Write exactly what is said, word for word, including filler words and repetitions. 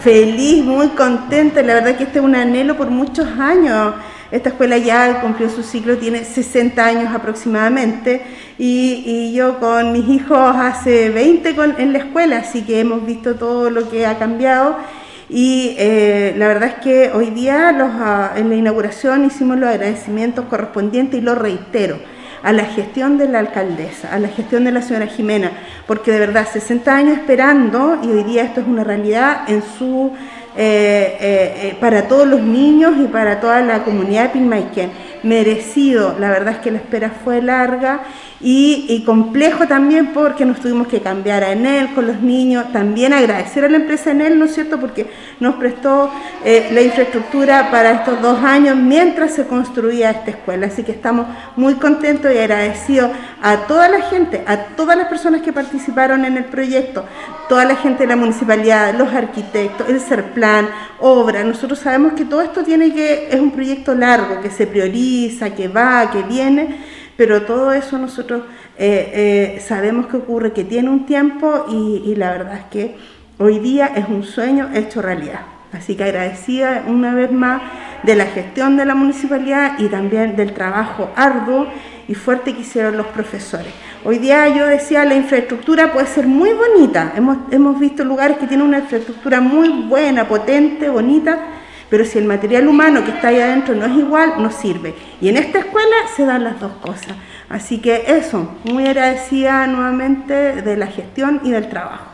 Feliz, muy contenta, la verdad que este es un anhelo por muchos años. Esta escuela ya cumplió su ciclo, tiene sesenta años aproximadamente, y, y yo con mis hijos hace veinte con, en la escuela, así que hemos visto todo lo que ha cambiado. Y eh, la verdad es que hoy día los, uh, en la inauguración hicimos los agradecimientos correspondientes, y lo reitero, a la gestión de la alcaldesa, a la gestión de la señora Jimena, porque de verdad sesenta años esperando, y hoy día esto es una realidad en su, eh, eh, eh, para todos los niños y para toda la comunidad de Pilmaiquén. Merecido, la verdad es que la espera fue larga y, y complejo también, porque nos tuvimos que cambiar a Enel con los niños. También agradecer a la empresa Enel, ¿no es cierto?, porque nos prestó eh, la infraestructura para estos dos años mientras se construía esta escuela. Así que estamos muy contentos y agradecidos a toda la gente, a todas las personas que participaron en el proyecto, toda la gente de la municipalidad, los arquitectos, el Serplan, obra. Nosotros sabemos que todo esto tiene que, es un proyecto largo, que se prioriza, que va, que viene, pero todo eso nosotros eh, eh, sabemos que ocurre, que tiene un tiempo, y, y la verdad es que hoy día es un sueño hecho realidad. Así que agradecida una vez más de la gestión de la municipalidad y también del trabajo arduo y fuerte que hicieron los profesores. Hoy día yo decía, la infraestructura puede ser muy bonita, hemos, hemos visto lugares que tienen una infraestructura muy buena, potente, bonita, pero si el material humano que está ahí adentro no es igual, no sirve. Y en esta escuela se dan las dos cosas. Así que eso, muy agradecida nuevamente de la gestión y del trabajo.